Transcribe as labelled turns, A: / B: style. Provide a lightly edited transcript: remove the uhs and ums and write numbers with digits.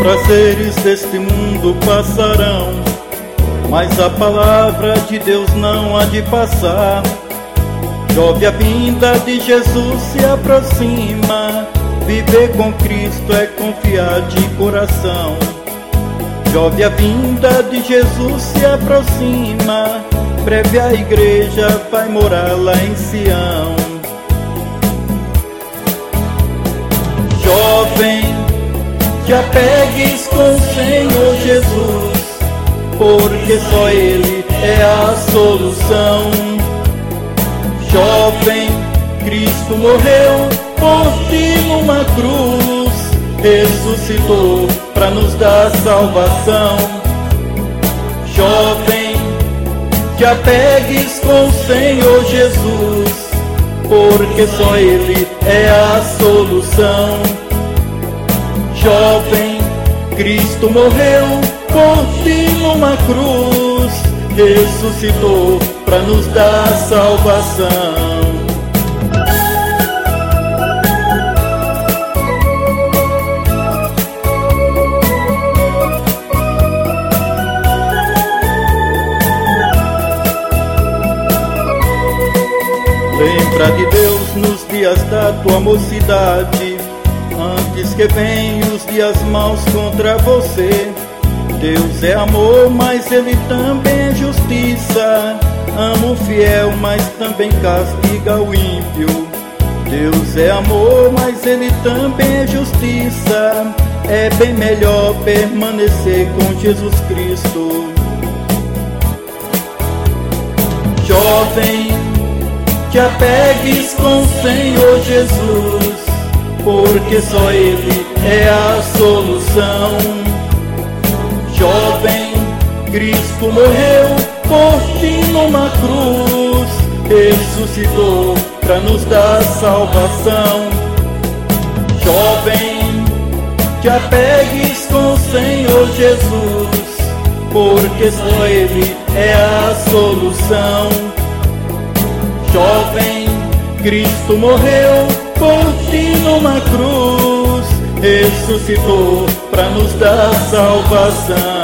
A: prazeres deste mundo passarão, mas a palavra de Deus não há de passar. Jove, a vinda de Jesus se aproxima, viver com Cristo é confiar de coração. Jove, a vinda de Jesus se aproxima, breve a igreja vai morar lá em Sião. Jovem, te apegues com o Senhor Jesus, porque só Ele é a solução. Jovem, Cristo morreu por ti numa cruz, ressuscitou para nos dar salvação. Jovem, te apegues com o Senhor Jesus, porque só Ele é a solução. Jovem, Cristo morreu por ti numa cruz, ressuscitou para nos dar salvação. Lembra de Deus nos dias da tua mocidade, antes que venham os dias maus contra você. Deus é amor, mas Ele também é justiça. Ama o fiel, mas também castiga o ímpio. Deus é amor, mas Ele também é justiça. É bem melhor permanecer com Jesus Cristo. Jovem, te apegues com o Senhor Jesus, porque só Ele é a solução. Jovem, Cristo morreu por ti numa cruz, ressuscitou para nos dar salvação. Jovem, te apegues com o Senhor Jesus, porque só Ele é a solução. Jovem, Cristo morreu por ti numa cruz, ressuscitou para nos dar salvação.